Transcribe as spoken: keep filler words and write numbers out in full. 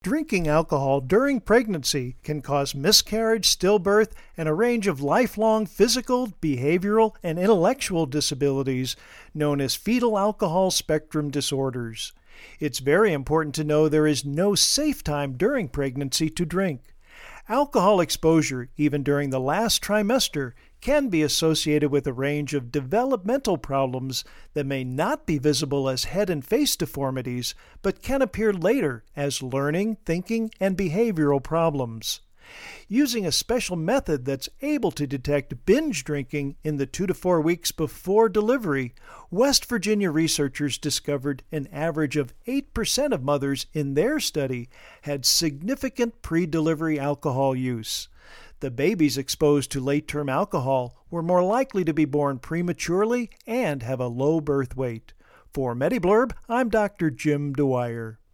Drinking alcohol during pregnancy can cause miscarriage, stillbirth, and a range of lifelong physical, behavioral, and intellectual disabilities known as fetal alcohol spectrum disorders. It's very important to know there is no safe time during pregnancy to drink. Alcohol exposure, even during the last trimester, can be associated with a range of developmental problems that may not be visible as head and face deformities, but can appear later as learning, thinking, and behavioral problems. Using a special method that's able to detect binge drinking in the two to four weeks before delivery, West Virginia researchers discovered an average of eight percent of mothers in their study had significant pre-delivery alcohol use. The babies exposed to late-term alcohol were more likely to be born prematurely and have a low birth weight. For MediBlurb, I'm Doctor Jim Dwyer.